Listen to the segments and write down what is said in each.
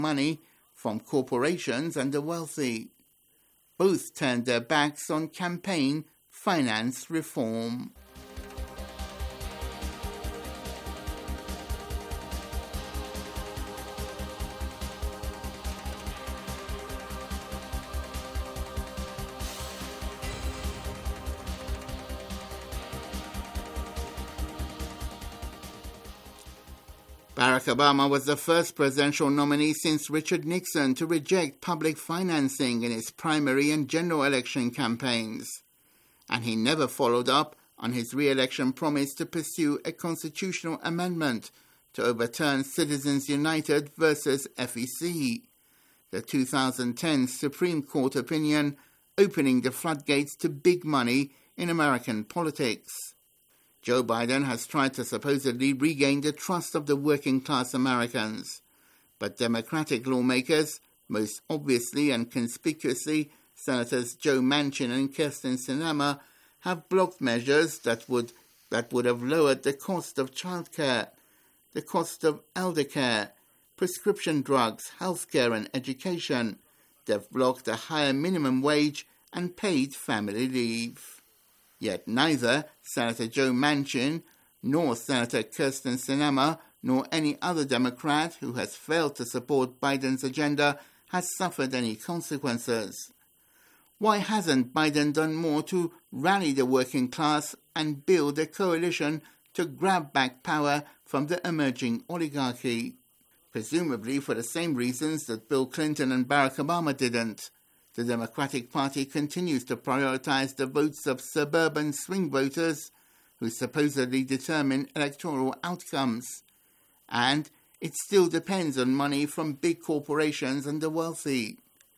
money from corporations and the wealthy. Both turned their backs on campaign finance reform. Barack Obama was the first presidential nominee since Richard Nixon to reject public financing in his primary and general election campaigns. And he never followed up on his re-election promise to pursue a constitutional amendment to overturn Citizens United versus FEC, the 2010 Supreme Court opinion opening the floodgates to big money in American politics. Joe Biden has tried to supposedly regain the trust of the working-class Americans, but Democratic lawmakers, most obviously and conspicuously Senators Joe Manchin and Kyrsten Sinema, have blocked measures that would have lowered the cost of childcare, the cost of elder care, prescription drugs, healthcare and education. They've blocked a higher minimum wage and paid family leave. Yet neither Senator Joe Manchin, nor Senator Kyrsten Sinema, nor any other Democrat who has failed to support Biden's agenda has suffered any consequences. Why hasn't Biden done more to rally the working class and build a coalition to grab back power from the emerging oligarchy? Presumably for the same reasons that Bill Clinton and Barack Obama didn't. The Democratic Party continues to prioritize the votes of suburban swing voters who supposedly determine electoral outcomes. And it still depends on money from big corporations and the wealthy.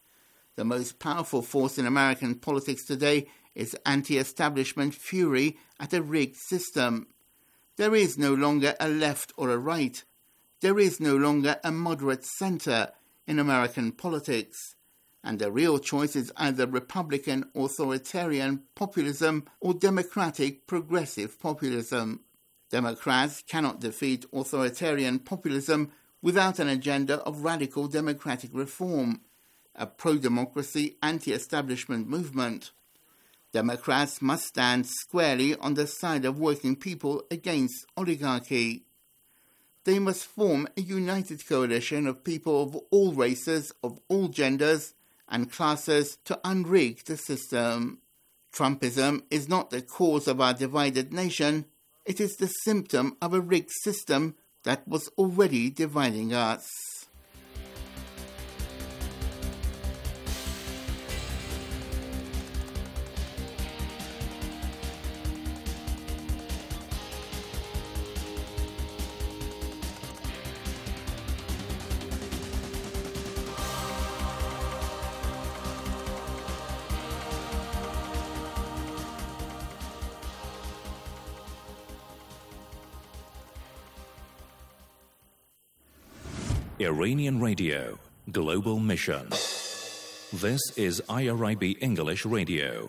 The most powerful force in American politics today is anti-establishment fury at a rigged system. There is no longer a left or a right. There is no longer a moderate center in American politics. And the real choice is either Republican authoritarian populism or Democratic progressive populism. Democrats cannot defeat authoritarian populism without an agenda of radical democratic reform, a pro-democracy, anti-establishment movement. Democrats must stand squarely on the side of working people against oligarchy. They must form a united coalition of people of all races, of all genders, and classes to unrig the system. Trumpism is not the cause of our divided nation, it is the symptom of a rigged system that was already dividing us. Iranian Radio, Global Mission. This is IRIB English Radio.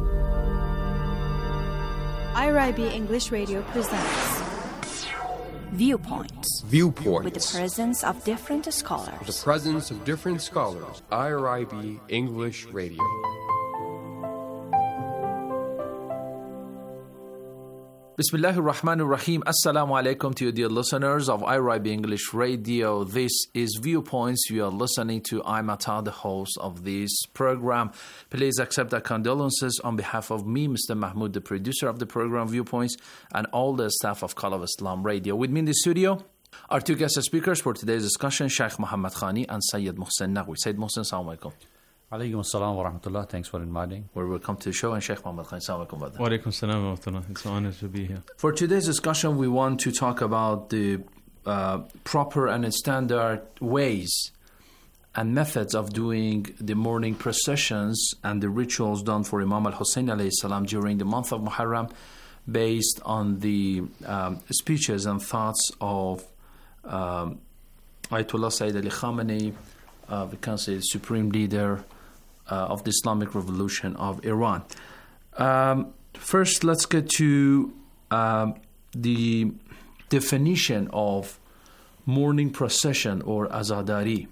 IRIB English Radio presents Viewpoints. Viewpoints. With the presence of different scholars. The presence of different scholars. IRIB English Radio. Bismillahir Rahmanir Rahim. Assalamu alaikum to you, dear listeners of IRIB English Radio. This is Viewpoints. You are listening to I'm Ata, the host of this program. Please accept our condolences on behalf of me, Mr. Mahmoud, the producer of the program Viewpoints, and all the staff of Call of Islam Radio. With me in the studio are two guest speakers for today's discussion, Sheikh Muhammad Khani and Sayyid Mohsen Naqvi. Sayyid Mohsen, assalamu alaikum. Alaikum assalam wa rahmatullah. Thanks for inviting. Well, welcome to the show, and Sheikh Muhammad Khani. Assalamu alaikum. Wa alaikum assalam wa rahmatullah. It's an honor to be here. For today's discussion, we want to talk about the proper and standard ways and methods of doing the morning processions and the rituals done for Imam al-Hussein alayhi salam during the month of Muharram, based on the speeches and thoughts of Ayatollah Sayyid Ali Khamenei, we can say the supreme leader of the Islamic Revolution of Iran. First, let's get to the definition of morning procession or azadari.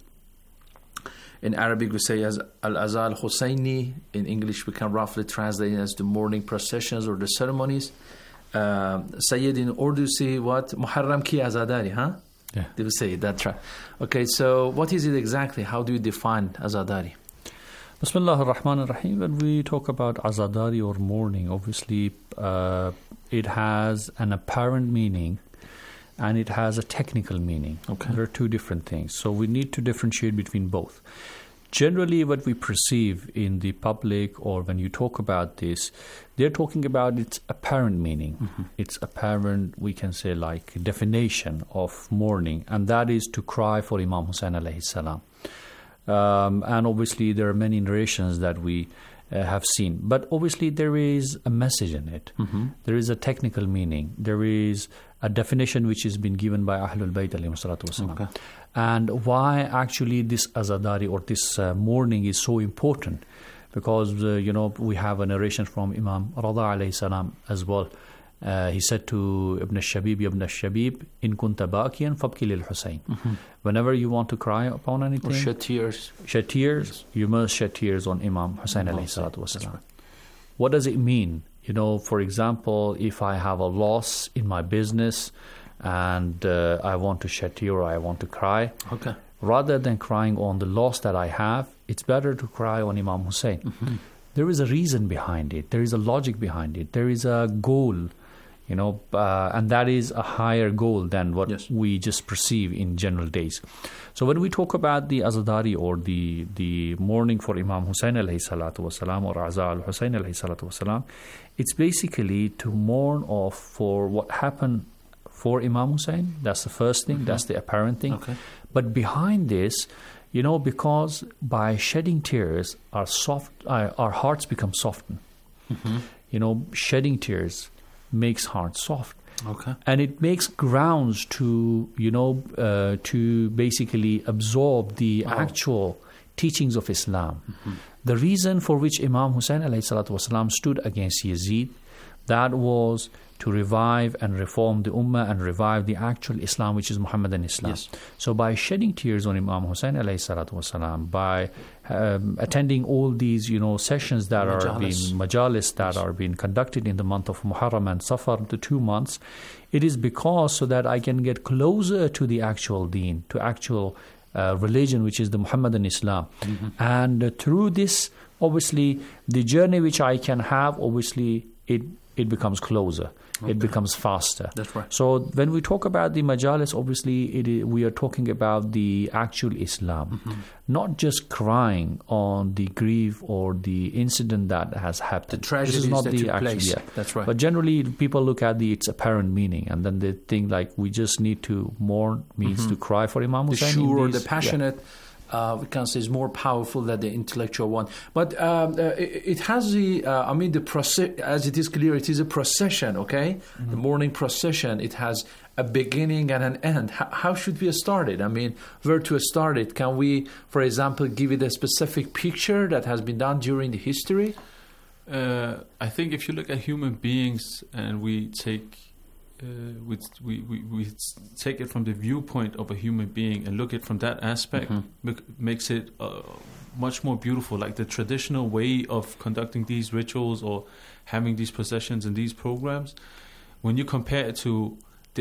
In Arabic, we say as al-azal Husseini. In English, we can roughly translate it as the morning processions or the ceremonies. Sayyid, in Urdu, say what? Muharram ki azadari, huh? Yeah. They will say that's right. Okay, so what is it exactly? How do you define azadari? Bismillah ar-Rahman ar-Rahim. When we talk about azadari or mourning, obviously it has an apparent meaning and it has a technical meaning. Okay. There are two different things. So we need to differentiate between both. Generally, what we perceive in the public or when you talk about this, they're talking about its apparent meaning. Mm-hmm. Its apparent, we can say, like definition of mourning, and that is to cry for Imam Hussein alayhi salam. And obviously, there are many narrations that we have seen. But obviously, there is a message in it. Mm-hmm. There is a technical meaning. There is a definition which has been given by Ahlul Bayt alayhi salatu wasalam. Okay. And why actually this azadari or this mourning is so important. Because, we have a narration from Imam Rada alayhi salam as well. He said to Ibn al-Shabib, in kunta bakiyan fabki lil Hussein. Whenever you want to cry upon anything, or shed tears. Yes. You must shed tears on Imam Hussein alayhi salatu wasalam. Right. What does it mean? For example, if I have a loss in my business and I want to shed tears or I want to cry, okay, rather than crying on the loss that I have, it's better to cry on Imam Hussein. Mm-hmm. There is a reason behind it. There is a logic behind it. There is a goal. And that is a higher goal than what we just perceive in general days. So when we talk about the azadari or the mourning for Imam Hussein alayhi salatu wasalam or Aza al-Hussein alayhi salatu wasalam, it's basically to mourn for what happened for Imam Hussein. That's the first thing. Mm-hmm. That's the apparent thing. Okay. But behind this, because by shedding tears, our hearts become softened. Mm-hmm. Shedding tears makes hearts soft. Okay. And it makes grounds to, to basically absorb the actual teachings of Islam. Mm-hmm. The reason for which Imam Hussein alayhi salatu wasalam stood against Yazid, that was to revive and reform the Ummah and revive the actual Islam, which is Muhammadan Islam. Yes. So by shedding tears on Imam Hussein alayhi salatu wasalam, by attending all these, sessions that are being majalis that are being conducted in the month of Muharram and Safar, the 2 months, it is because so that I can get closer to the actual deen, to actual religion, which is the Muhammadan Islam. Mm-hmm. And through this, obviously, the journey which I can have, obviously, it becomes closer. Okay. It becomes faster. That's right. So when we talk about the majalis, obviously we are talking about the actual Islam, mm-hmm. not just crying on the grief or the incident that has happened. The tragedies that took place. Yeah. That's right. But generally, people look at its apparent meaning, and then they think like we just need to mourn means mm-hmm. to cry for Imam Hussein. The sure, the passionate. Yeah. We can say is more powerful than the intellectual one. But it has the process, as it is clear, it is a procession, okay? Mm-hmm. The morning procession, it has a beginning and an end. How should we start it? Where to start it? Can we, for example, give it a specific picture that has been done during the history? I think if you look at human beings and we take we take it from the viewpoint of a human being and look at it from that aspect, makes it much more beautiful. Like the traditional way of conducting these rituals or having these processions and these programs, when you compare it to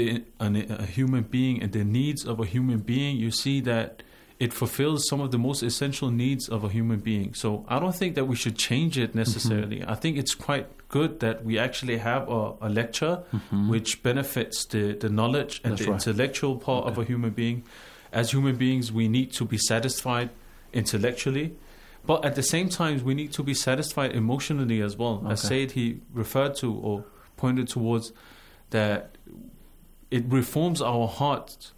a human being and the needs of a human being, you see that it fulfills some of the most essential needs of a human being. So I don't think that we should change it necessarily. I think it's quite good that we actually have a lecture which benefits the knowledge and the intellectual part of a human being. As human beings, we need to be satisfied intellectually, but at the same time, we need to be satisfied emotionally as well. As Sayyid, he referred to or pointed towards that it reforms our hearts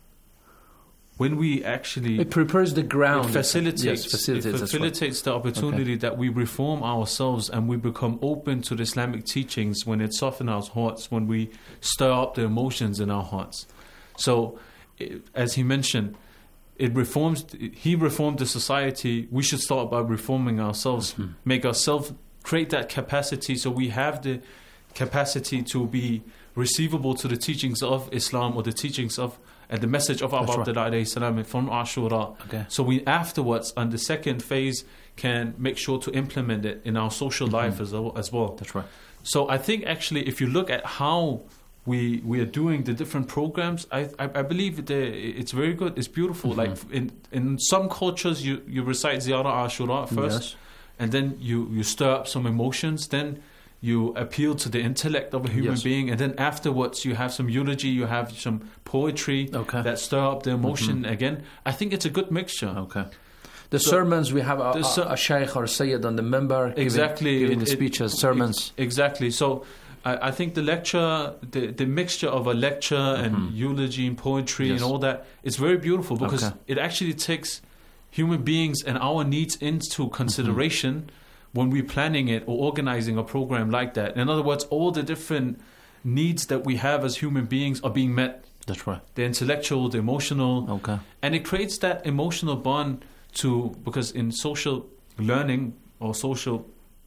when we actually... It prepares the ground. It facilitates the opportunity that we reform ourselves and we become open to the Islamic teachings when it softens our hearts, when we stir up the emotions in our hearts. So, as he mentioned, he reformed the society. We should start by reforming ourselves, make ourselves, create that capacity so we have the capacity to be receivable to the teachings of Islam or the teachings of and the message of Abu Abdullah alayhi salam from Ashura. So we afterwards, on the second phase, can make sure to implement it in our social life as well. That's right. So I think actually if you look at how we are doing the different programs, I believe it's very good, it's beautiful. Like in some cultures you recite Ziyarah Ashura first, and then you stir up some emotions, then you appeal to the intellect of a human being, and then afterwards you have some eulogy, you have some poetry that stir up the emotion again. I think it's a good mixture. The sermons, we have a shaykh or sayyid on the minbar giving the speeches, sermons. Exactly. So I think the lecture, the mixture of a lecture and eulogy and poetry and all that, it's very beautiful because it actually takes human beings and our needs into consideration when we're planning it or organizing a program like that. In other words, all the different needs that we have as human beings are being met. That's right. The intellectual, the emotional. And it creates that emotional bond because in social learning or social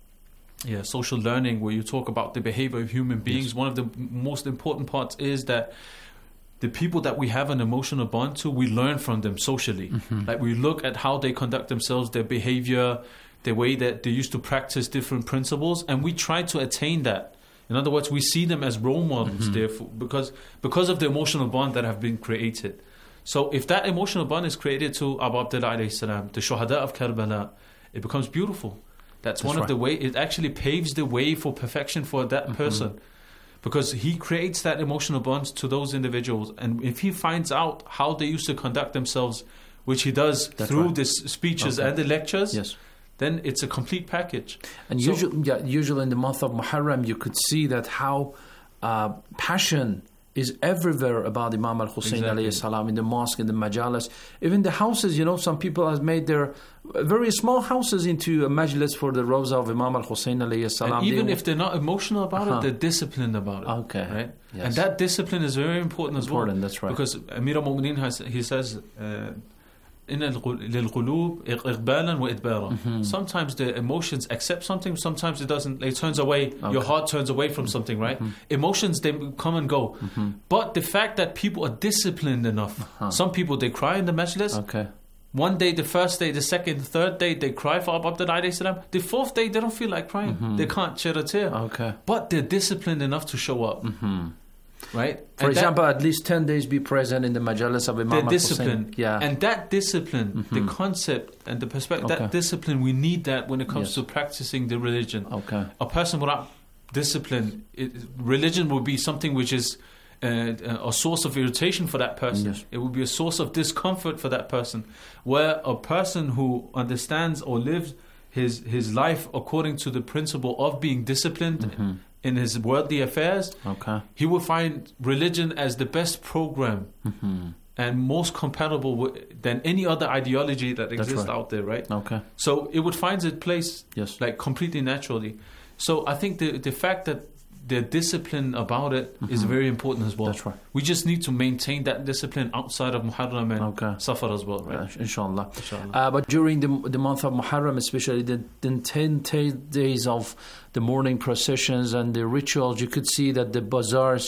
learning where you talk about the behavior of human beings, one of the most important parts is that the people that we have an emotional bond to, we learn from them socially. Like we look at how they conduct themselves, their behavior, the way that they used to practice different principles, and we try to attain that. In other words, we see them as role models, therefore, because of the emotional bond that have been created. So if that emotional bond is created to Abu Abdullah alayhi salam, the Shuhada of Karbala, it becomes beautiful. That's one of the way, it actually paves the way for perfection for that person. Because he creates that emotional bond to those individuals. And if he finds out how they used to conduct themselves, which he does through the speeches and the lectures, then it's a complete package. And usually in the month of Muharram, you could see that how passion is everywhere about Imam al-Hussein alayhi salam, in the mosque, in the majalis, even the houses. Some people have made their very small houses into a majlis for the Rawza of Imam al-Hussein alayhi salam. And even if they're not emotional about it, they're disciplined about it. Right? And that discipline is very important as well. That's right. Because Amir al-Mu'mineen he says, sometimes the emotions accept something, sometimes it doesn't. It turns away. Your heart turns away from something, right? Emotions, they come and go. But the fact that people are disciplined enough, some people, they cry in the majlis. One day, the first day, the second, the third day, they cry for Abu Abdullah alayhi salam. The fourth day, they don't feel like crying. They can't shed a tear. But they're disciplined enough to show up. Right? For example, at least 10 days be present in the majalis of Imam al-Hussein. And that discipline, the concept and the perspective, that discipline, we need that when it comes to practicing the religion. A person without discipline, religion will be something which is a source of irritation for that person. It will be a source of discomfort for that person. Where a person who understands or lives his life according to the principle of being disciplined in his worldly affairs, he will find religion as the best program and most compatible than any other ideology that exists out there, right? So it would find its place like completely naturally. So I think the fact that they're disciplined about it is very important as well. That's right. We just need to maintain that discipline outside of Muharram and Safar as well, right? Inshallah. But during the month of Muharram, especially the 10 days of the morning processions and the rituals, you could see that the bazaars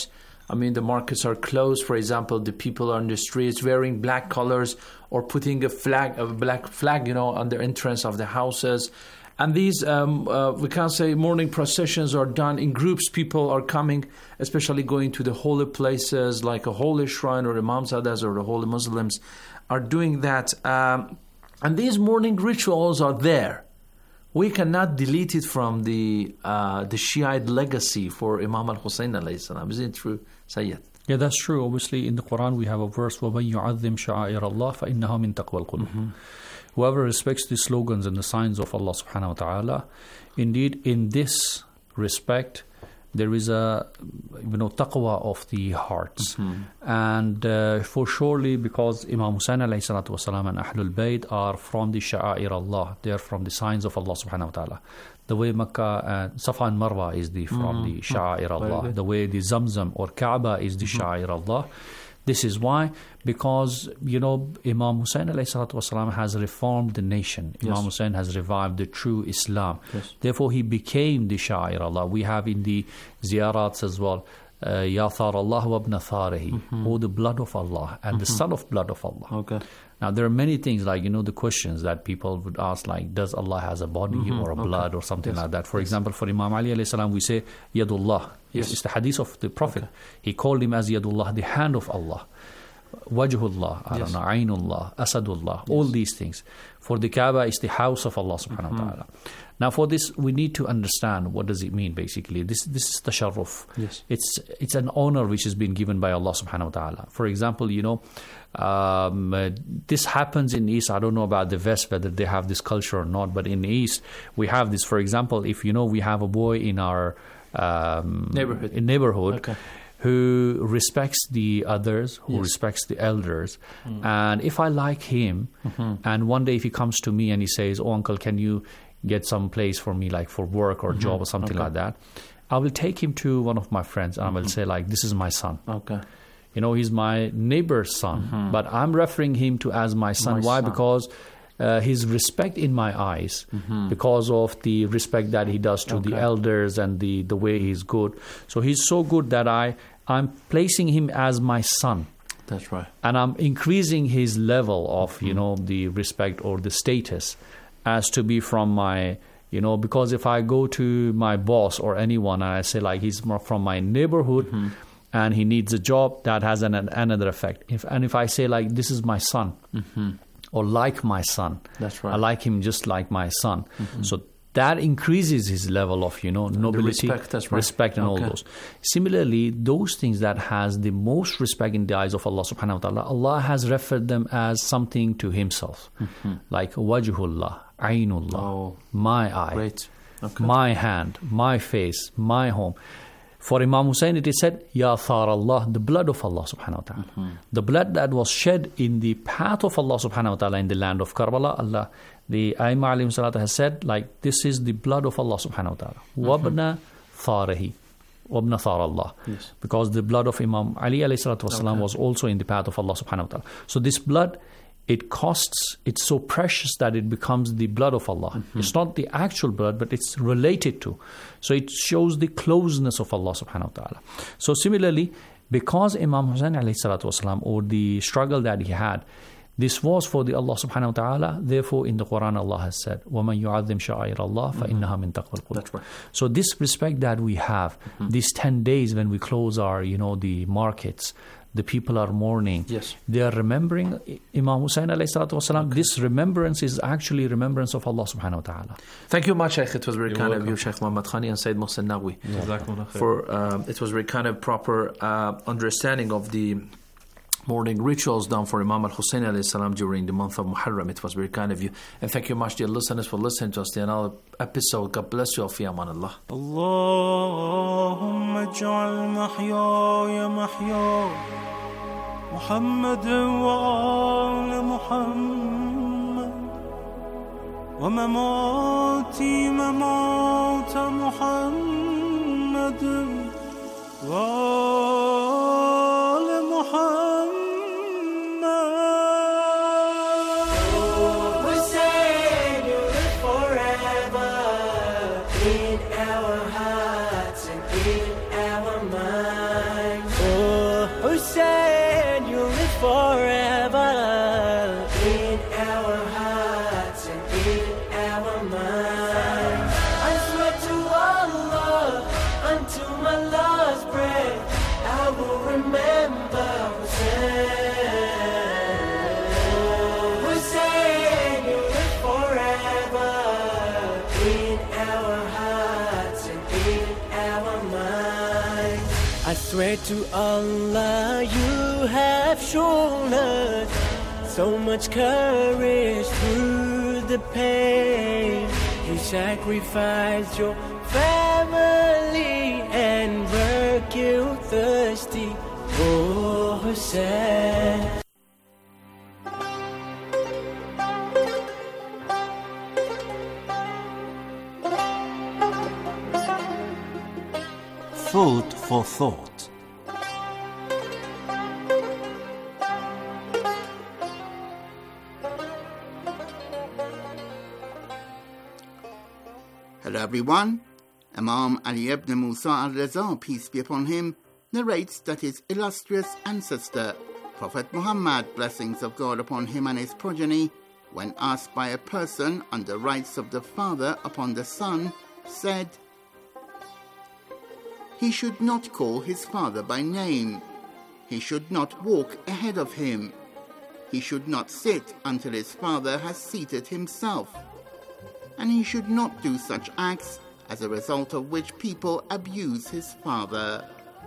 I mean, the markets are closed. For example, the people are on the streets wearing black colors or putting a black flag, on the entrance of the houses. And these, we can say, morning processions are done in groups. People are coming, especially going to the holy places like a holy shrine or Imamzadas or the holy Muslims are doing that. And these morning rituals are there. We cannot delete it from the Shiite legacy for Imam al-Hussein alayhi salam. Isn't it true, Sayyid? Yeah, that's true. Obviously, in the Quran, we have a verse, وَمَنْ يُعَظِّمْ شَعَائِرَ اللَّهِ فَإِنَّهَا مِنْ تَقْوَى الْقُلُوبِ. Whoever respects the slogans and the signs of Allah subhanahu wa ta'ala, indeed, in this respect, there is a taqwa of the hearts. And for surely, because Imam Hussain alayhi salatu wasalam and Ahlul Bayt are from the Sha'air Allah, they are from the signs of Allah subhanahu wa ta'ala. The way Makkah and Safa and Marwa is from the Sha'air Allah, the way the Zamzam or Kaaba is the Sha'air Allah. This is why, because, Imam Hussain alayhi salatu wasalam has reformed the nation. Imam Hussain has revived the true Islam. Therefore, he became the Sha'air Allah. We have in the ziyarats as well, Ya Thar Allah wa ibn Tharihi, oh the blood of Allah and the son of blood of Allah. Okay. Now, there are many things like, the questions that people would ask, like, does Allah has a body or a blood or something like that? For example, for Imam Ali alayhi salam, we say, Yadullah. It's the hadith of the Prophet. He called him as Yadullah, the hand of Allah. Wajhullah, Ainullah, Asadullah, all these things. For the Kaaba, it's the house of Allah subhanahu wa ta'ala. Now, for this, we need to understand what does it mean, basically. This is tasharruf. Yes. It's an honor which has been given by Allah subhanahu wa ta'ala. For example, this happens in East. I don't know about the West, whether they have this culture or not, but in East, we have this. For example, if we have a boy in our neighborhood okay, who respects the others, who respects the elders. And if I like him, and one day if he comes to me and he says, oh, uncle, can you get some place for me, like for work or job or something like that, I will take him to one of my friends and I will say, like, this is my son. Okay. He's my neighbor's son, but I'm referring him to as my son. Why? Because his respect in my eyes, because of the respect that he does to the elders and the way he's good. So he's so good that I'm placing him as my son. That's right. And I'm increasing his level of, the respect or the status as to be from my, because if I go to my boss or anyone and I say, like, he's more from my neighborhood and he needs a job, that has another effect. If I say, like, this is my son, or like my son. That's right. I like him just like my son. So that increases his level of, nobility, respect and all those. Similarly, those things that has the most respect in the eyes of Allah subhanahu wa ta'ala, Allah has referred them as something to himself. Like wajhullah, ainullah, my eye, my hand, my face, my home. For Imam Hussain, it is said, Ya Thar Allah, the blood of Allah subhanahu wa ta'ala. The blood that was shed in the path of Allah subhanahu wa ta'ala in the land of Karbala, Allah, the Aimma alayhi salatu has said, like, this is the blood of Allah subhanahu wa ta'ala. Wabna Tharihi, Wabna Thar Allah. Yes. Because the blood of Imam Ali alayhi salatu wasalam was also in the path of Allah subhanahu wa ta'ala. So this blood, it's so precious that it becomes the blood of Allah. It's not the actual blood, but it's related to. So it shows the closeness of Allah subhanahu wa ta'ala. So similarly, because Imam Hussain alayhi salatu wasalam, or the struggle that he had, this was for the Allah subhanahu wa ta'ala. Therefore, in the Quran, Allah has said, وَمَنْ يُعَظِّمْ شَعَائِرَ اللَّهِ فَإِنَّهَا مِنْ تَقْوَى الْقُلُوبِ. That's right. So this respect that we have, these 10 days when we close our, the markets, the people are mourning. Yes. They are remembering Imam Hussain alayhi salatu wasalam. This remembrance is actually remembrance of Allah subhanahu wa ta'ala. Thank you much, Sheikh. It was very kind of you, Sheikh Muhammad Khani and Sayyid Mohsen Naqvi. It was very kind of proper understanding of the morning rituals done for Imam al-Hussein alayhi salam during the month of Muharram. It was very kind of you. And thank you much, dear listeners, for listening to us in another episode. God bless you all. Fi aman Allah. Allahumma ij'al mahyaya mahya Muhammad wa ala Muhammad wa mamati mamata Muhammad wa ala Muhammad. In our hearts and in our minds. our mind. I swear to Allah, until my last breath, I will remember Hussein. Hussein, you live forever in our hearts and in our minds. I swear to Allah, you have shown us so much courage through the pain. You sacrificed your family and were killed thirsty. Oh, Hussein. Food for thought. Hello everyone. Imam Ali ibn Musa al-Raza, peace be upon him, narrates that his illustrious ancestor, Prophet Muhammad, blessings of God upon him and his progeny, when asked by a person on the rights of the father upon the son, said, he should not call his father by name. He should not walk ahead of him. He should not sit until his father has seated himself. And he should not do such acts as a result of which people abuse his father.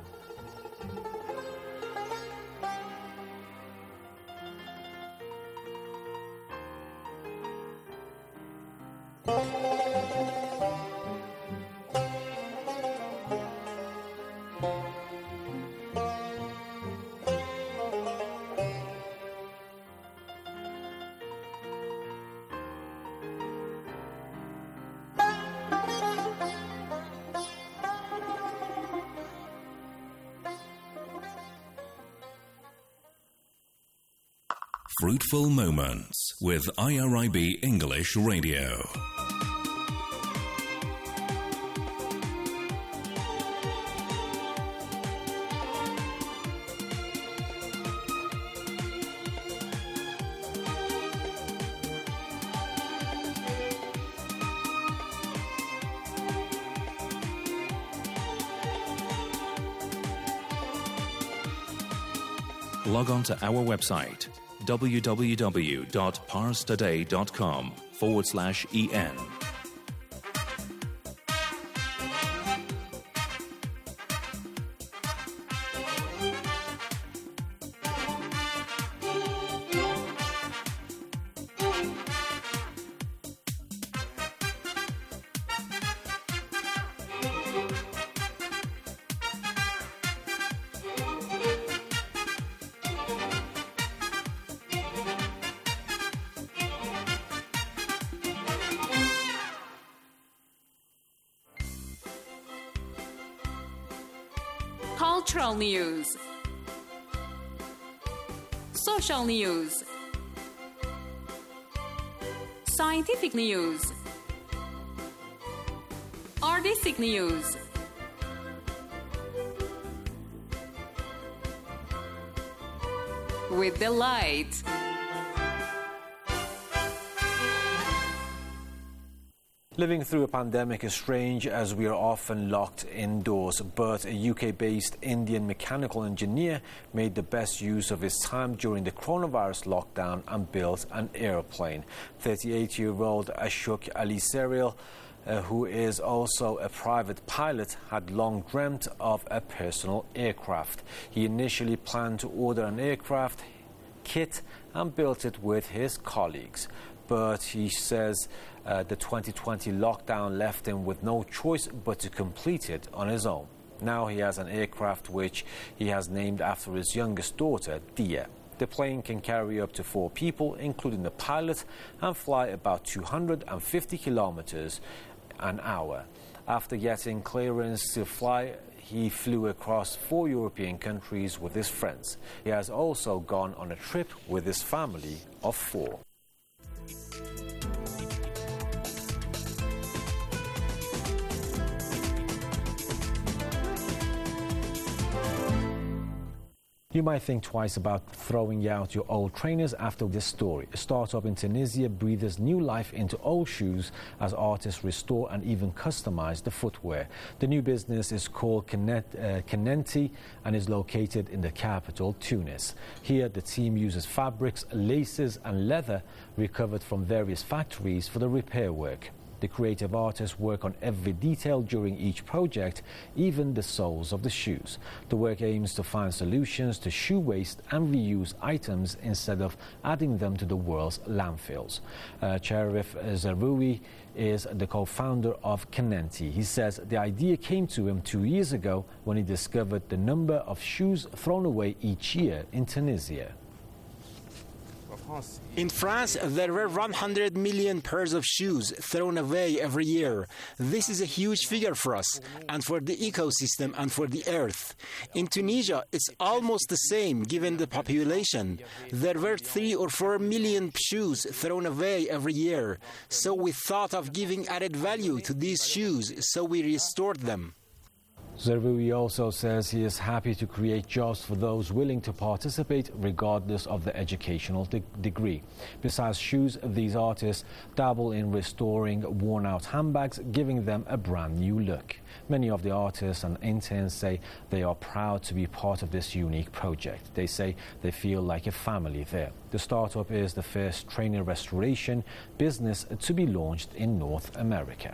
Fruitful Moments with IRIB English Radio. Log on to our website www.parstoday.com/en. Cultural news, social news, scientific news, artistic news, with delight. Living through a pandemic is strange as we are often locked indoors, but a UK-based Indian mechanical engineer made the best use of his time during the coronavirus lockdown and built an airplane. 38-year-old Ashok Ali Serial, who is also a private pilot, had long dreamt of a personal aircraft. He initially planned to order an aircraft kit and built it with his colleagues. But he says the 2020 lockdown left him with no choice but to complete it on his own. Now he has an aircraft which he has named after his youngest daughter, Dia. The plane can carry up to 4 people, including the pilot, and fly about 250 kilometers an hour. After getting clearance to fly, he flew across 4 European countries with his friends. He has also gone on a trip with his family of 4. You might think twice about throwing out your old trainers after this story. A startup in Tunisia breathes new life into old shoes as artists restore and even customize the footwear. The new business is called Kenenti and is located in the capital, Tunis. Here, the team uses fabrics, laces and leather recovered from various factories for the repair work. The creative artists work on every detail during each project, even the soles of the shoes. The work aims to find solutions to shoe waste and reuse items instead of adding them to the world's landfills. Cherif Zaroui is the co-founder of Kenenti. He says the idea came to him 2 years ago when he discovered the number of shoes thrown away each year in Tunisia. In France, there were 100 million pairs of shoes thrown away every year. This is a huge figure for us, and for the ecosystem and for the earth. In Tunisia, it's almost the same given the population. There were 3 or 4 million shoes thrown away every year. So we thought of giving added value to these shoes, so we restored them. Zaroui also says he is happy to create jobs for those willing to participate regardless of their educational degree. Besides shoes, these artists dabble in restoring worn-out handbags, giving them a brand new look. Many of the artists and interns say they are proud to be part of this unique project. They say they feel like a family there. The startup is the first trainer restoration business to be launched in North America.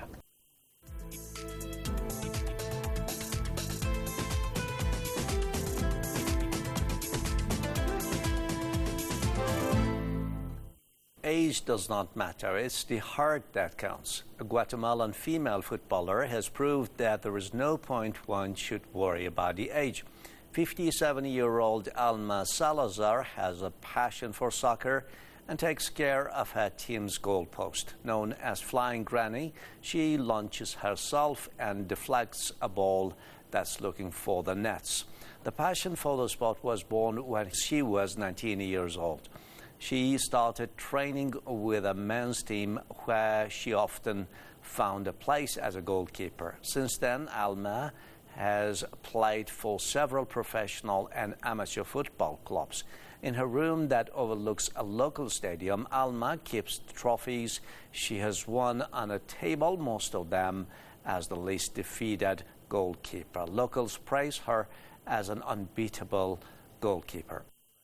Age does not matter, it's the heart that counts. A Guatemalan female footballer has proved that there is no point one should worry about the age. 57-year-old Alma Salazar has a passion for soccer and takes care of her team's goalpost. Known as Flying Granny, she launches herself and deflects a ball that's looking for the nets. The passion for the sport was born when she was 19 years old. She started training with a men's team where she often found a place as a goalkeeper. Since then, Alma has played for several professional and amateur football clubs. In her room that overlooks a local stadium, Alma keeps trophies she has won on a table, most of them as the least defeated goalkeeper. Locals praise her as an unbeatable goalkeeper.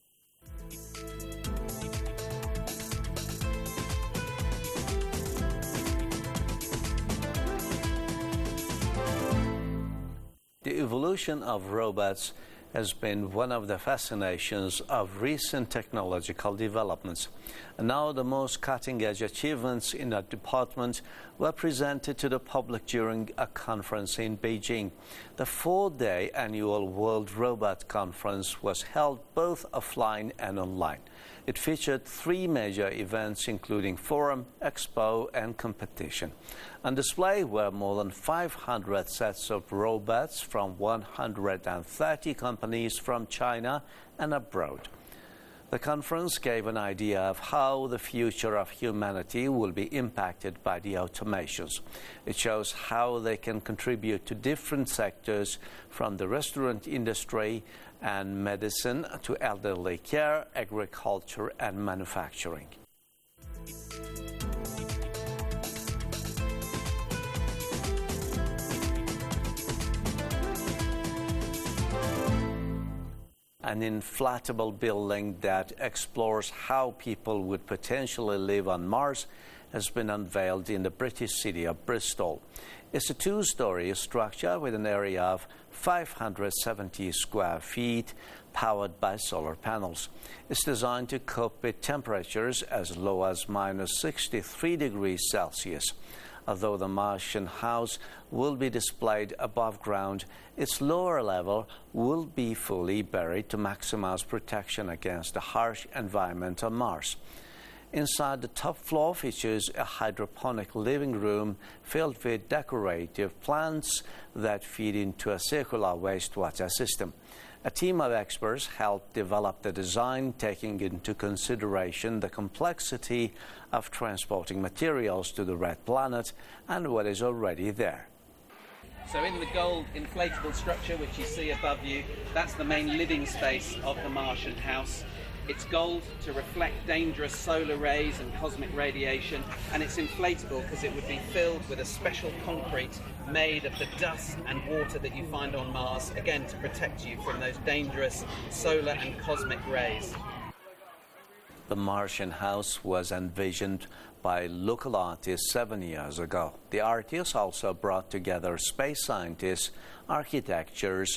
The evolution of robots has been one of the fascinations of recent technological developments. And now the most cutting-edge achievements in that department were presented to the public during a conference in Beijing. The 4-day annual World Robot Conference was held both offline and online. It featured 3 major events, including forum, expo, and competition. On display were more than 500 sets of robots from 130 companies from China and abroad. The conference gave an idea of how the future of humanity will be impacted by the automations. It shows how they can contribute to different sectors, from the restaurant industry and medicine to elderly care, agriculture, and manufacturing. An inflatable building that explores how people would potentially live on Mars has been unveiled in the British city of Bristol. It's a 2-story structure with an area of 570 square feet, powered by solar panels. It's designed to cope with temperatures as low as minus 63 degrees Celsius. Although the Martian house will be displayed above ground, its lower level will be fully buried to maximize protection against the harsh environment on Mars. Inside, the top floor features a hydroponic living room filled with decorative plants that feed into a circular wastewater system. A team of experts helped develop the design, taking into consideration the complexity of transporting materials to the red planet and what is already there. So in the gold inflatable structure which you see above you, that's the main living space of the Martian house. It's gold to reflect dangerous solar rays and cosmic radiation, and it's inflatable because it would be filled with a special concrete made of the dust and water that you find on Mars, again to protect you from those dangerous solar and cosmic rays. The Martian house was envisioned by local artists 7 years ago. The artists also brought together space scientists, architects,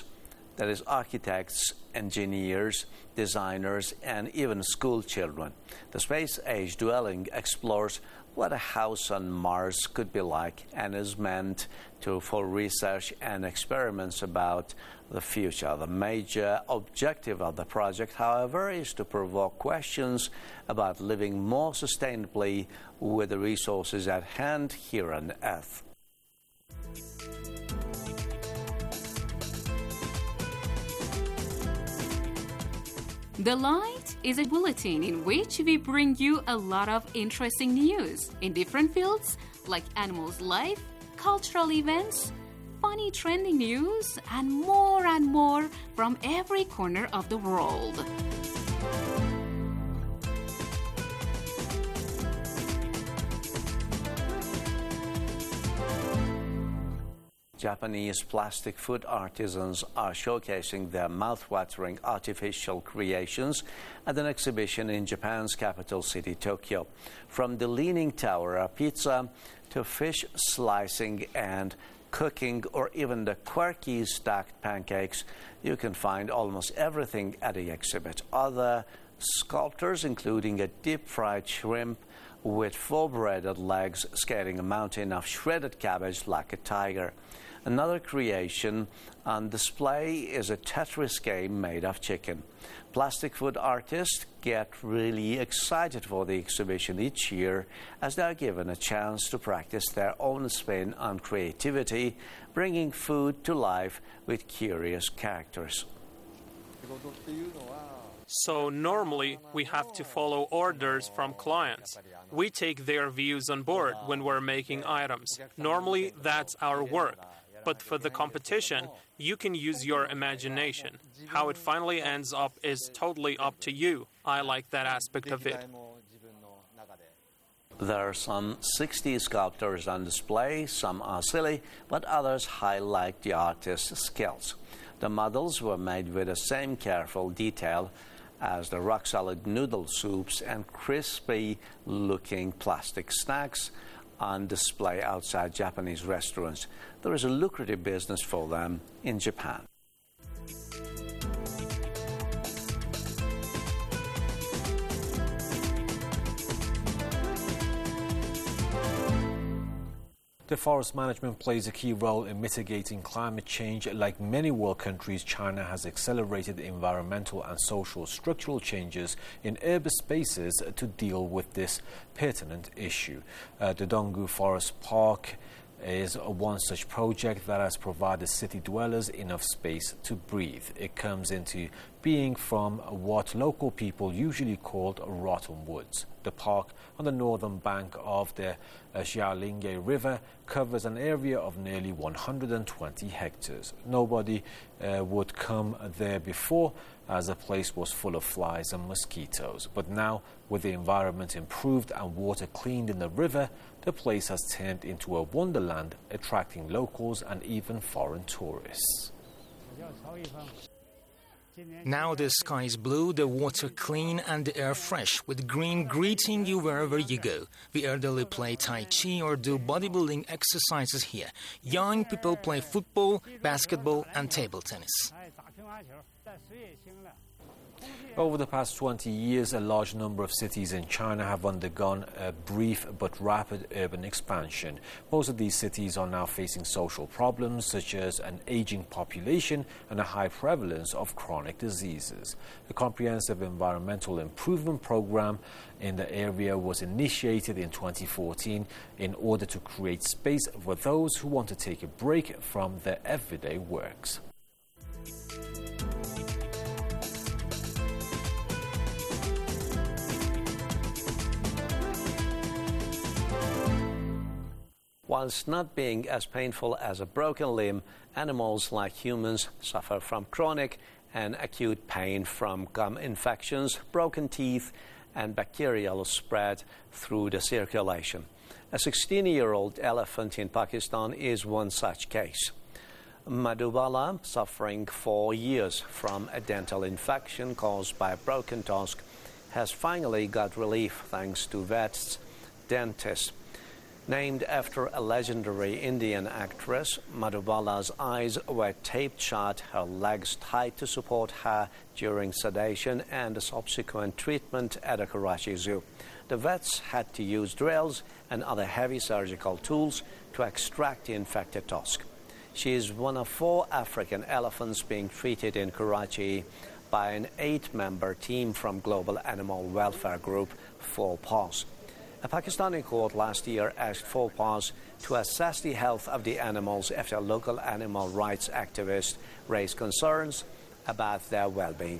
engineers, designers, and even school children. The space-age dwelling explores what a house on Mars could be like and is meant for research and experiments about the future. The major objective of the project, however, is to provoke questions about living more sustainably with the resources at hand here on Earth. The Light is a bulletin in which we bring you a lot of interesting news in different fields like animals' life, cultural events, funny trending news, and more from every corner of the world. Japanese plastic food artisans are showcasing their mouth-watering artificial creations at an exhibition in Japan's capital city, Tokyo. From the Leaning Tower of Pizza to fish slicing and cooking, or even the quirky stacked pancakes, you can find almost everything at the exhibit. Other sculptors, including a deep-fried shrimp with 4 breaded legs scaling a mountain of shredded cabbage like a tiger. Another creation on display is a Tetris game made of chicken. Plastic food artists get really excited for the exhibition each year as they are given a chance to practice their own spin on creativity, bringing food to life with curious characters. So normally we have to follow orders from clients. We take their views on board when we're making items. Normally that's our work. But for the competition, you can use your imagination. How it finally ends up is totally up to you. I like that aspect of it. There are some 60 sculptors on display. Some are silly, but others highlight the artist's skills. The models were made with the same careful detail as the rock-solid noodle soups and crispy-looking plastic snacks on display outside Japanese restaurants. There is a lucrative business for them in Japan. The forest management plays a key role in mitigating climate change. Like many world countries, China has accelerated environmental and social structural changes in urban spaces to deal with this pertinent issue. The Donggu Forest Park is one such project that has provided city dwellers enough space to breathe. It comes into being from what local people usually called rotten woods. The park on the northern bank of the Xiaolingye River covers an area of nearly 120 hectares. Nobody would come there before, as the place was full of flies and mosquitoes. But now, with the environment improved and water cleaned in the river, the place has turned into a wonderland, attracting locals and even foreign tourists. Now the sky is blue, the water clean, and the air fresh, with green greeting you wherever you go. The elderly play Tai Chi or do bodybuilding exercises here. Young people play football, basketball, and table tennis. Over the past 20 years, a large number of cities in China have undergone a brief but rapid urban expansion. Most of these cities are now facing social problems such as an aging population and a high prevalence of chronic diseases. A comprehensive environmental improvement program in the area was initiated in 2014 in order to create space for those who want to take a break from their everyday works. Whilst not being as painful as a broken limb, animals like humans suffer from chronic and acute pain from gum infections, broken teeth, and bacterial spread through the circulation. A 16-year-old elephant in Pakistan is one such case. Madhubala, suffering for years from a dental infection caused by a broken tusk, has finally got relief thanks to vets, dentists. Named after a legendary Indian actress, Madhubala's eyes were taped shut, her legs tied to support her during sedation and the subsequent treatment at a Karachi zoo. The vets had to use drills and other heavy surgical tools to extract the infected tusk. She is one of 4 African elephants being treated in Karachi by an 8-member team from global animal welfare group 4PAWS. A Pakistani court last year asked 4PAWS to assess the health of the animals after local animal rights activists raised concerns about their well-being.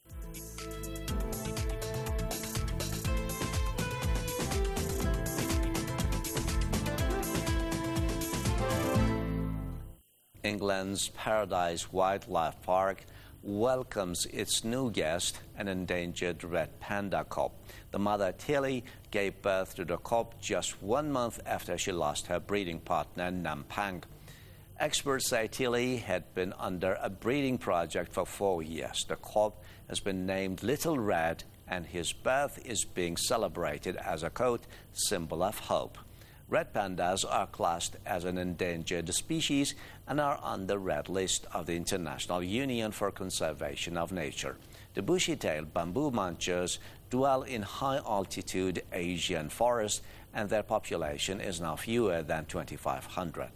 England's Paradise Wildlife Park welcomes its new guest, an endangered red panda cub. The mother, Tilly, gave birth to the cub just 1 month after she lost her breeding partner, Nampang. Experts say Tilly had been under a breeding project for 4 years. The cub has been named Little Red, and his birth is being celebrated as a, quote, symbol of hope. Red pandas are classed as an endangered species and are on the red list of the International Union for Conservation of Nature. The bushy-tailed bamboo munchers dwell in high-altitude Asian forests, and their population is now fewer than 2,500.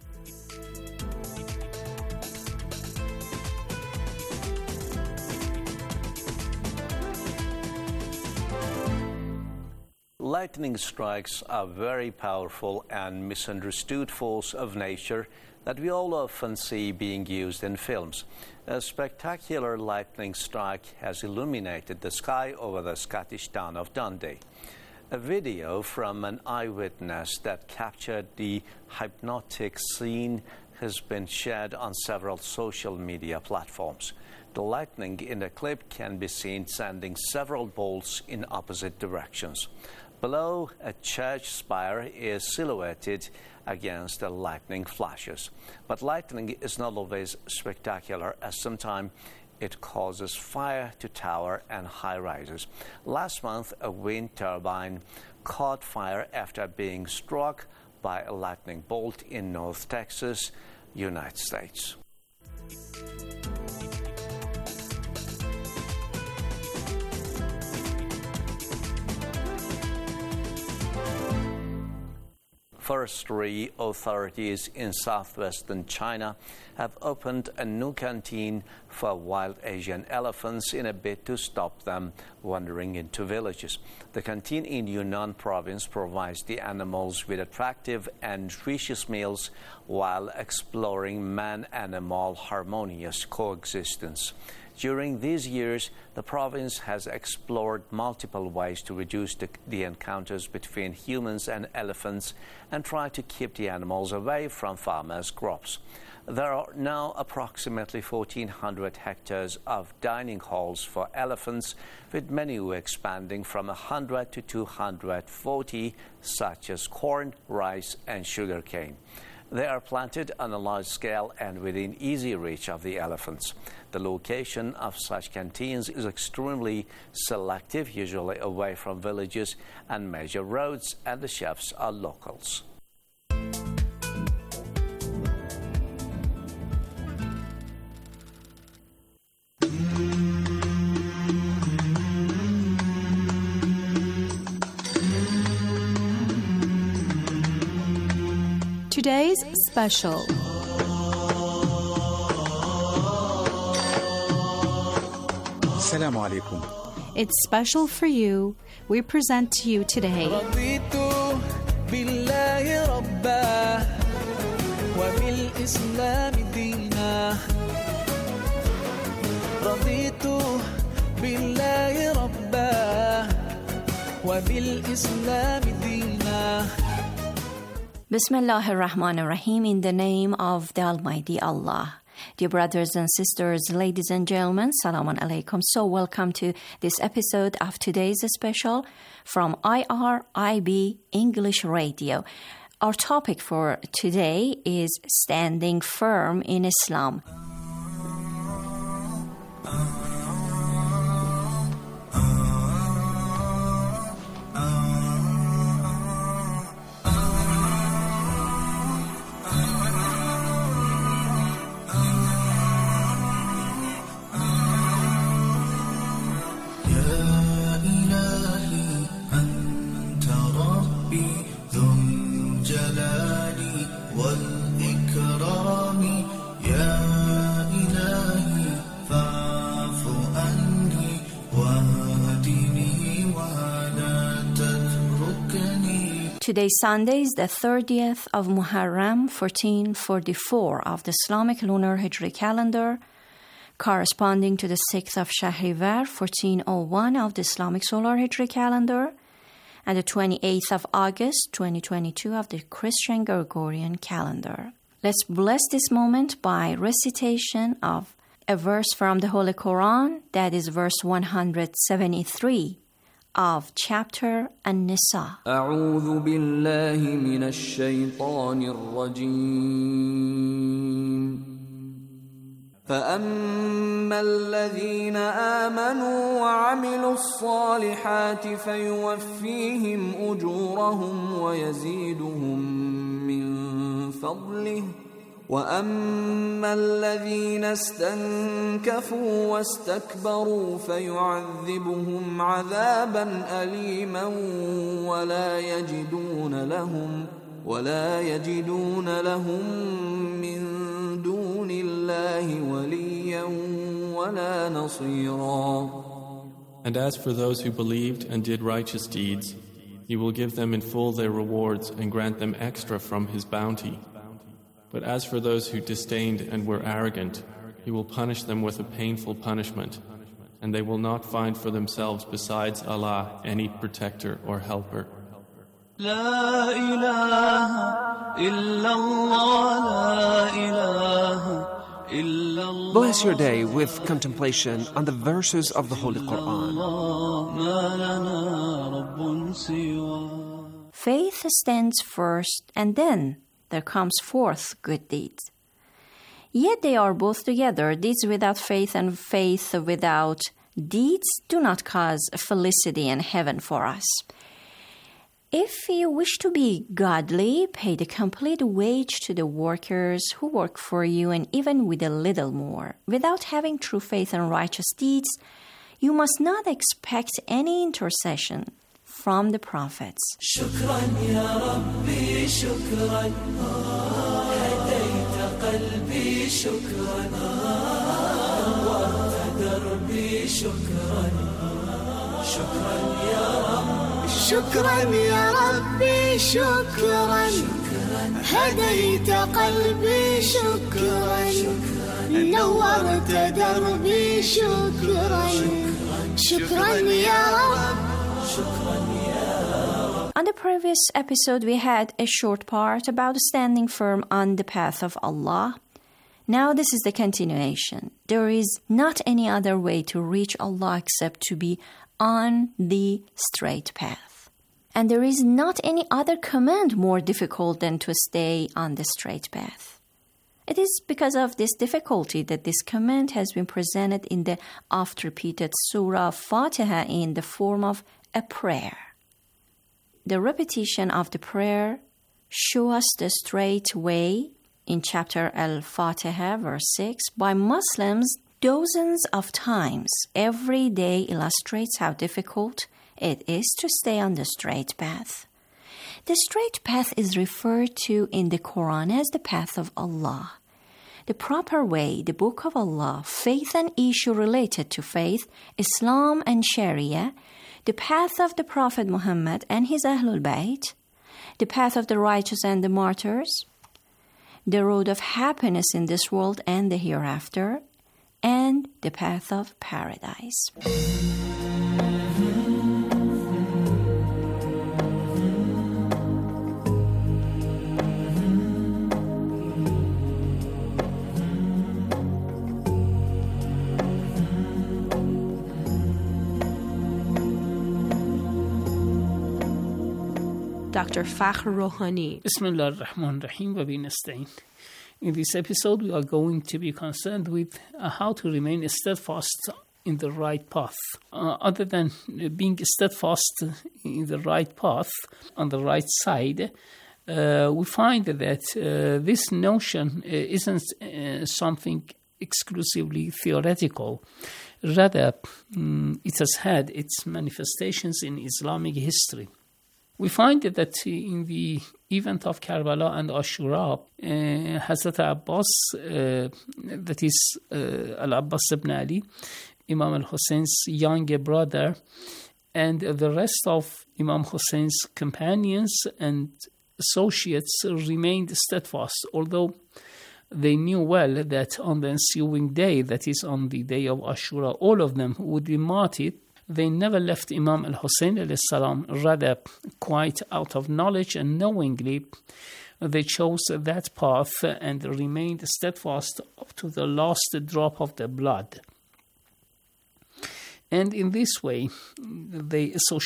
Lightning strikes are a very powerful and misunderstood force of nature that we all often see being used in films. A spectacular lightning strike has illuminated the sky over the Scottish town of Dundee. A video from an eyewitness that captured the hypnotic scene has been shared on several social media platforms. The lightning in the clip can be seen sending several bolts in opposite directions. Below, a church spire is silhouetted against the lightning flashes. But lightning is not always spectacular, as sometimes it causes fire to tower and high-rises. Last month, a wind turbine caught fire after being struck by a lightning bolt in North Texas, United States. Forestry authorities in southwestern China have opened a new canteen for wild Asian elephants in a bid to stop them wandering into villages. The canteen in Yunnan province provides the animals with attractive and nutritious meals while exploring man-animal harmonious coexistence. During these years, the province has explored multiple ways to reduce the encounters between humans and elephants and try to keep the animals away from farmers' crops. There are now approximately 1,400 hectares of dining halls for elephants, with menu expanding from 100 to 240, such as corn, rice, and sugarcane. They are planted on a large scale and within easy reach of the elephants. The location of such canteens is extremely selective, usually away from villages and major roads, and the chefs are locals. Today's special. Assalamu alaikum. It's special for you. We present to you today. Bismillah ar-Rahman ar-Rahim, in the name of the Almighty Allah. Dear brothers and sisters, ladies and gentlemen, Salamun Alaikum. So welcome to this episode of today's special from IRIB English Radio. Our topic for today is standing firm in Islam. Today, Sunday, is the 30th of Muharram, 1444 of the Islamic lunar Hijri calendar, corresponding to the 6th of Shahrivar, 1401 of the Islamic solar Hijri calendar, and the 28th of August, 2022 of the Christian Gregorian calendar. Let's bless this moment by recitation of a verse from the Holy Quran, that is verse 173. of chapter An-Nisa. أعوذ بالله من الشيطان الرجيم. فأما الذين آمنوا وعملوا الصالحات فيوفيهم أجورهم ويزيدهم من فضله وأما الذين استنكفوا واستكبروا فيعذبهم عذابا أليما ولا يجدون لهم من دون الله وليا ولا نصيرا. And as for those who believed and did righteous deeds, He will give them in full their rewards and grant them extra from His bounty. But as for those who disdained and were arrogant, He will punish them with a painful punishment, and they will not find for themselves besides Allah any protector or helper. La ilaha illallah, la ilaha illallah. Bless your day with contemplation on the verses of the Holy Quran. Faith stands first, and then there comes forth good deeds. Yet they are both together. Deeds without faith and faith without deeds do not cause felicity in heaven for us. If you wish to be godly, pay the complete wage to the workers who work for you, and even with a little more. Without having true faith and righteous deeds, you must not expect any intercession from the prophets. شكرا يا ربي شكرا هديت قلبي شكرا نورت دربي شكرا شكرا يا رب شكرا يا ربي شكرا هديت قلبي شكرا نورت دربي شكرا شكرا يا رب. On the previous episode, we had a short part about standing firm on the path of Allah. Now this is the continuation. There is not any other way to reach Allah except to be on the straight path. And there is not any other command more difficult than to stay on the straight path. It is because of this difficulty that this command has been presented in the oft-repeated Surah Fatiha in the form of a prayer. The repetition of the prayer shows us the straight way in chapter Al-Fatiha, verse 6, by Muslims dozens of times. Every day illustrates how difficult it is to stay on the straight path. The straight path is referred to in the Quran as the path of Allah. The proper way, the Book of Allah, faith and issue related to faith, Islam and Sharia, the path of the Prophet Muhammad and his Ahlul Bayt, the path of the righteous and the martyrs, the road of happiness in this world and the hereafter, and the path of paradise. Dr. Fakhr Rohani. Bismillah ar-Rahman ar-Rahim wa bihi nasta'in. In this episode, we are going to be concerned with how to remain steadfast in the right path. Other than being steadfast in the right path, on the right side, we find that this notion isn't something exclusively theoretical. Rather, it has had its manifestations in Islamic history. We find that in the event of Karbala and Ashura, Hazrat Abbas, that is Al-Abbas ibn Ali, Imam al-Hussein's younger brother, and the rest of Imam Hussein's companions and associates remained steadfast, although they knew well that on the ensuing day, that is on the day of Ashura, all of them would be martyred. They never left Imam al-Hussein alayhi salam, rather quite out of knowledge and knowingly they chose that path and remained steadfast up to the last drop of their blood. And in this way, they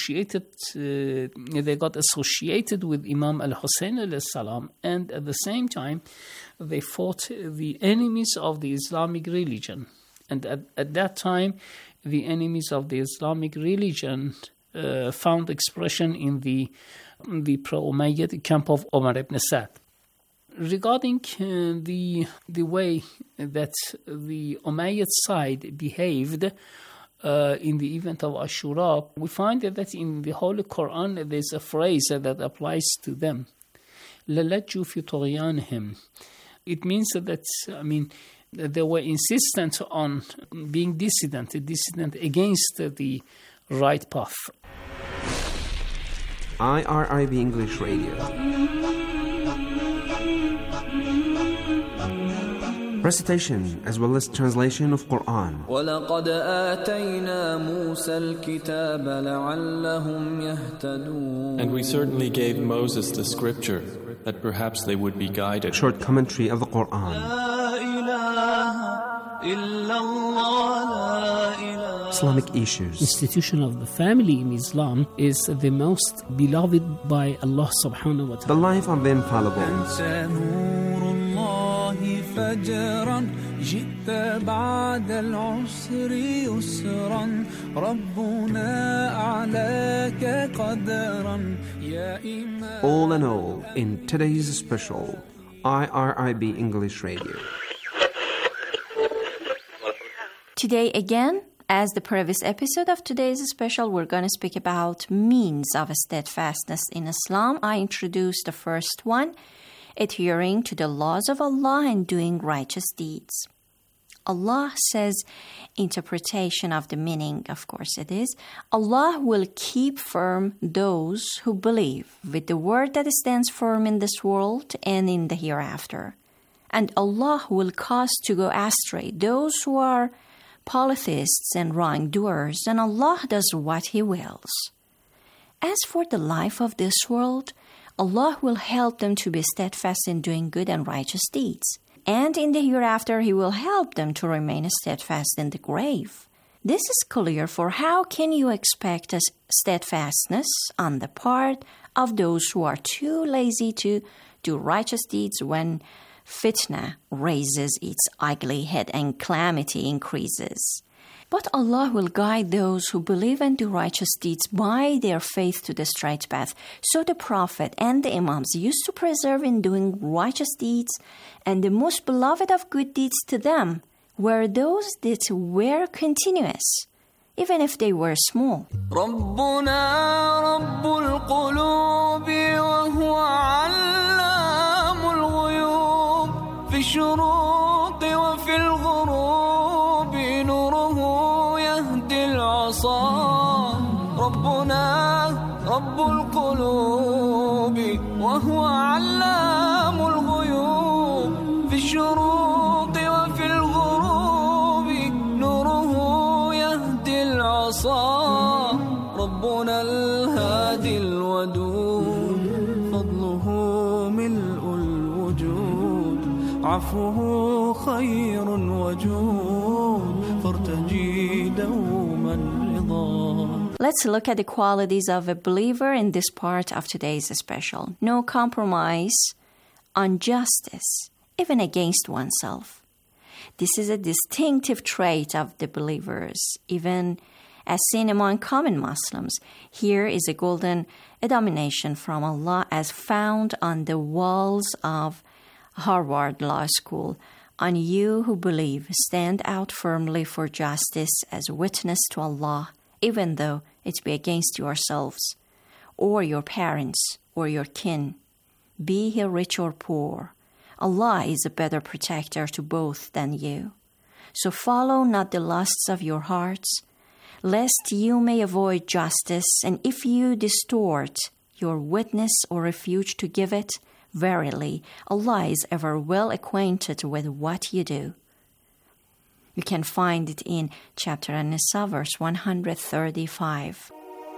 got associated with Imam al-Hussein alayhi salam, and at the same time, they fought the enemies of the Islamic religion. And at that time, the enemies of the Islamic religion found expression in the pro-Umayyad camp of Omar ibn Sa'd. Regarding the way that the Umayyad side behaved in the event of Ashura, we find that in the Holy Quran there's a phrase that applies to them. لَلَجُّوا فِي طُغْيَانِهِمْ. It means that, they were insistent on being dissident against the right path. IRIB English Radio. Recitation as well as translation of Quran. وَلَقَدْ آتَيْنَا مُوسَى الْكِتَابَ لَعَلَّهُمْ يَهْتَدُونَ. And we certainly gave Moses the scripture, that perhaps they would be guided. Short commentary of the Quran. Islamic issues. Institution of the family in Islam is the most beloved by Allah subhanahu wa ta'ala. The life of the infallible. فجرا جئت بعد العسر يسرا ربنا أعلاك قدرا يا إمام. All in all, in today's special IRIB English Radio. Today again, as the previous episode of today's special, we're going to speak about means of steadfastness in Islam. I introduced the first one, adhering to the laws of Allah and doing righteous deeds. Allah says, interpretation of the meaning, of course it is, Allah will keep firm those who believe with the word that stands firm in this world and in the hereafter. And Allah will cause to go astray those who are polytheists and wrongdoers, and Allah does what He wills. As for the life of this world, Allah will help them to be steadfast in doing good and righteous deeds. And in the hereafter, He will help them to remain steadfast in the grave. This is clear, for how can you expect a steadfastness on the part of those who are too lazy to do righteous deeds when fitna raises its ugly head and calamity increases? But Allah will guide those who believe and do righteous deeds by their faith to the straight path. So the Prophet and the Imams used to persevere in doing righteous deeds, and the most beloved of good deeds to them were those that were continuous, even if they were small. ربنا رب القلوب وهو علام الغيوب في الشروق وفي الغروب نوره يهدي العصا ربنا رب القلوب وهو علام الغيوب في الشروق وفي الغروب نوره يهدي العصا ربنا الهادي الودود فضله ملء الوجود عفوه خير وجود فارتجي دوما رضا Let's look at the qualities of a believer in this part of today's special. No compromise on justice, even against oneself. This is a distinctive trait of the believers, even as seen among common Muslims. Here is a golden admonition from Allah as found on the walls of Harvard Law School. On you who believe, stand out firmly for justice as witness to Allah, even though it be against yourselves, or your parents, or your kin, be he rich or poor. Allah is a better protector to both than you. So follow not the lusts of your hearts, lest you may avoid justice, and if you distort your witness or refuse to give it, verily, Allah is ever well acquainted with what you do. You can find it in chapter An-Nisa, verse 135.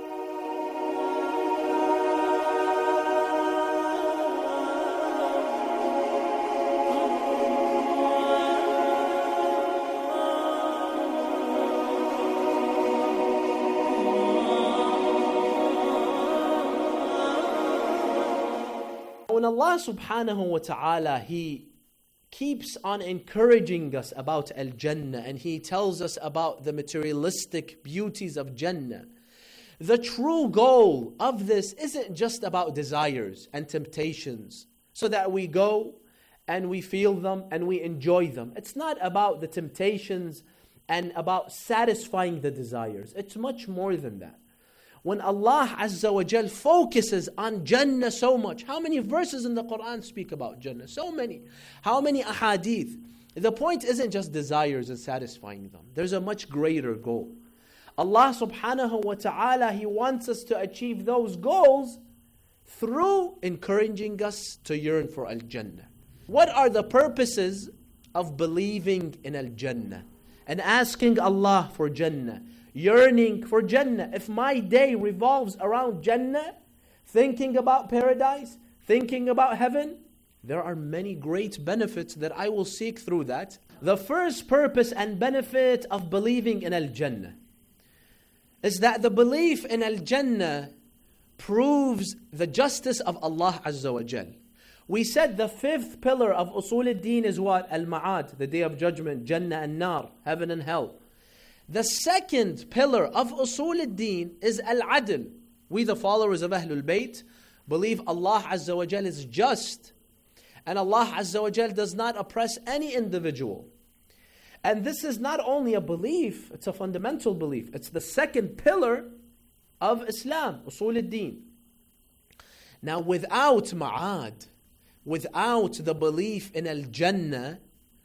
When Allah subhanahu wa ta'ala, He keeps on encouraging us about Al-Jannah, and He tells us about the materialistic beauties of Jannah. The true goal of this isn't just about desires and temptations, so that we go and we feel them and we enjoy them. It's not about the temptations and about satisfying the desires. It's much more than that. When Allah Azza wa Jal focuses on Jannah so much, how many verses in the Quran speak about Jannah? So many. How many ahadith? The point isn't just desires and satisfying them. There's a much greater goal. Allah subhanahu wa ta'ala, He wants us to achieve those goals through encouraging us to yearn for Al-Jannah. What are the purposes of believing in Al-Jannah and asking Allah for Jannah? Yearning for Jannah. If my day revolves around Jannah, thinking about paradise, thinking about heaven, there are many great benefits that I will seek through that. The first purpose and benefit of believing in Al-Jannah is that the belief in Al-Jannah proves the justice of Allah Azza wa Jal. We said the fifth pillar of Usul al-Din is what? Al-Ma'ad, the Day of Judgment, Jannah and Nar, heaven and hell. The second pillar of Usul al-Din is Al-Adl. We, the followers of Ahlul Bayt, believe Allah Azza wa Jal is just, and Allah Azza wa Jal does not oppress any individual. And this is not only a belief, it's a fundamental belief. It's the second pillar of Islam, Usul al-Din. Now without Ma'ad, without the belief in Al-Jannah,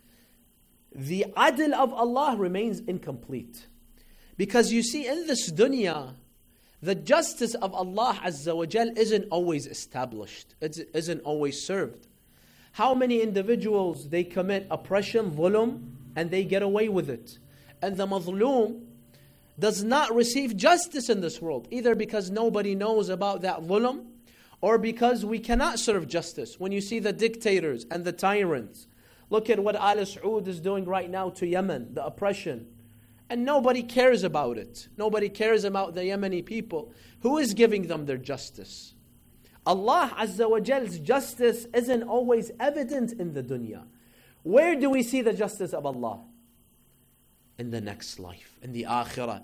the adl of Allah remains incomplete. Because you see, in this dunya, the justice of Allah Azza wa Jal isn't always established. It isn't always served. How many individuals, they commit oppression, dhulm, and they get away with it. And the mazloom does not receive justice in this world, either because nobody knows about that dhulm, or because we cannot serve justice. When you see the dictators and the tyrants, look at what Al Saud is doing right now to Yemen, the oppression. And nobody cares about it. Nobody cares about the Yemeni people. Who is giving them their justice? Allah Azza wa Jal's justice isn't always evident in the dunya. Where do we see the justice of Allah? In the next life, in the akhirah.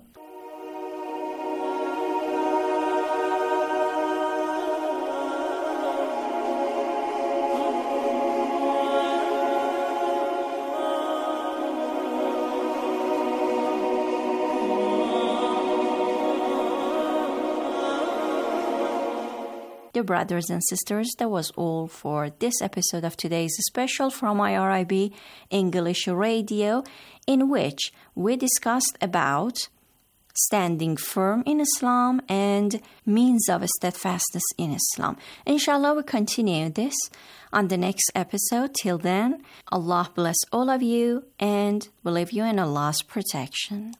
Dear brothers and sisters, that was all for this episode of today's special from IRIB English Radio, in which we discussed about standing firm in Islam and means of steadfastness in Islam. Inshallah, we'll continue this on the next episode. Till then, Allah bless all of you, and we leave you in Allah's protection.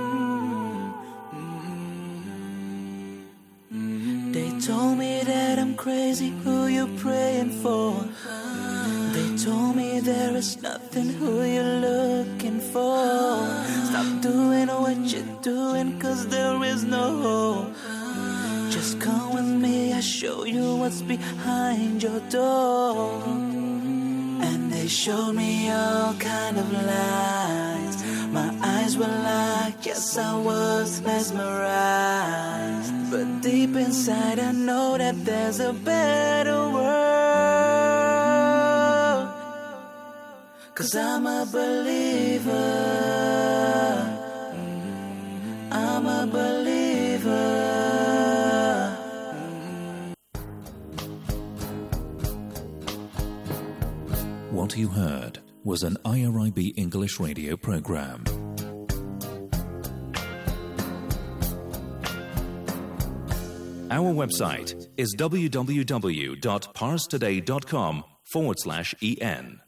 Told me that I'm going crazy, who you praying for? They told me there is nothing, who you looking for? Stop doing what you're doing, cause there is no hope. Just come with me, I'll show you what's behind your door. And they showed me all kind of lies. My eyes were locked, yes I was mesmerized. But deep inside I know that there's a better world. Cause I'm a believer, I'm a believer. What you heard was an IRIB English radio program. Our website is www.parstoday.com/EN.